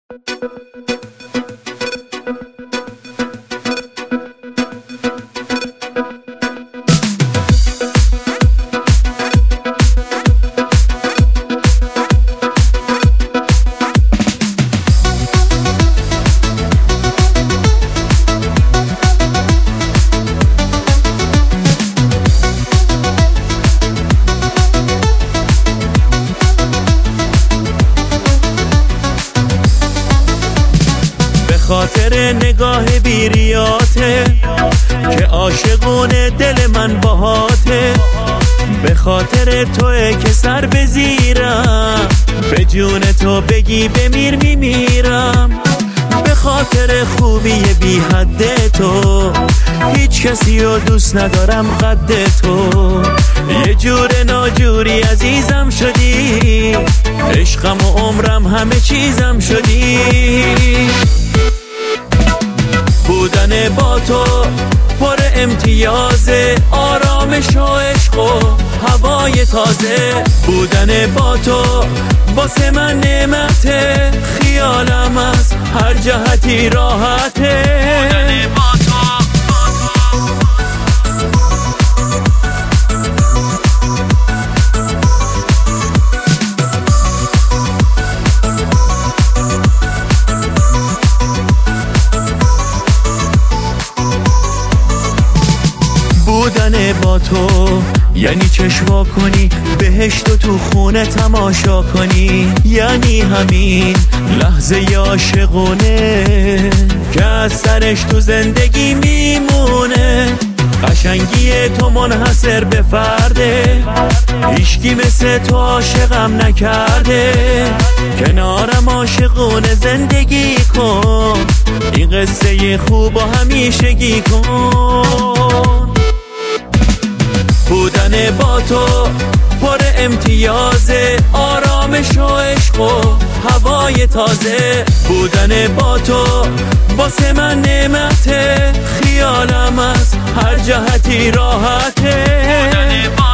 خاطر نگاه بیریاته که عاشقونه دل من باهاته، به خاطر توه که سر بزیرم، به جون تو بگی بمیر میمیرم، به خاطر خوبی بی حد تو هیچ کسی رو دوست ندارم قد تو، یه جور ناجوری عزیزم شدی، عشقم و عمرم همه چیزم شدی. بودن با تو پر امتیازه، آرامش و عشق و هوای تازه، بودن با تو واسه من نعمته، خیالم از هر جهتی راحته. بودن با بودن با تو یعنی چشوا کنی بهشت و تو خونه تماشا کنی، یعنی همین لحظه عاشقونه که از سرش تو زندگی میمونه. قشنگی تو منحصر به فرده، هیچکی مثل تو عاشقم نکرده، کنارم عاشقونه زندگی کن، این قصه خوب و همیشگی کن. بودن با تو پر امتیازه، آرامش و عشق و هوای تازه، بودن با تو واسه من نعمته، خیالم از هر جهتی راحته. بودن با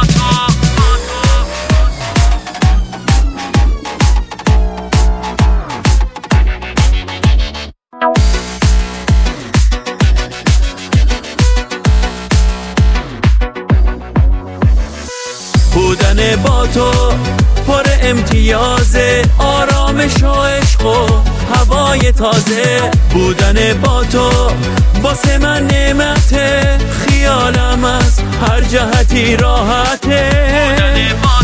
بودن با تو پر امتیازه، آرامش و عشق و هوای تازه، بودن با تو واسه من نعمته، خیالم از هر جهتی راحته.